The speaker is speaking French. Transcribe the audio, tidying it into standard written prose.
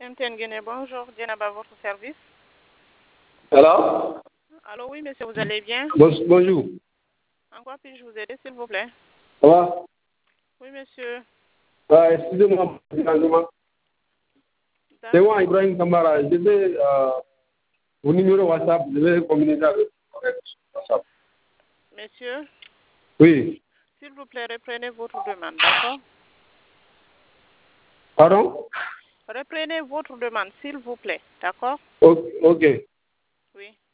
MTN Guinée, bonjour. Dienaba, votre service. Alors? Allô, oui, monsieur, vous allez bien? Bonjour. En quoi puis-je vous aider, s'il vous plaît? Ça va? Oui, monsieur. Excusez-moi, c'est moi, Ibrahim Kamara. Je vais, au numéro WhatsApp, je vais communiquer avec WhatsApp. Monsieur, Oui. s'il vous plaît, reprenez votre demande, d'accord? Pardon? Reprenez votre demande, s'il vous plaît, d'accord? Ok. Oui.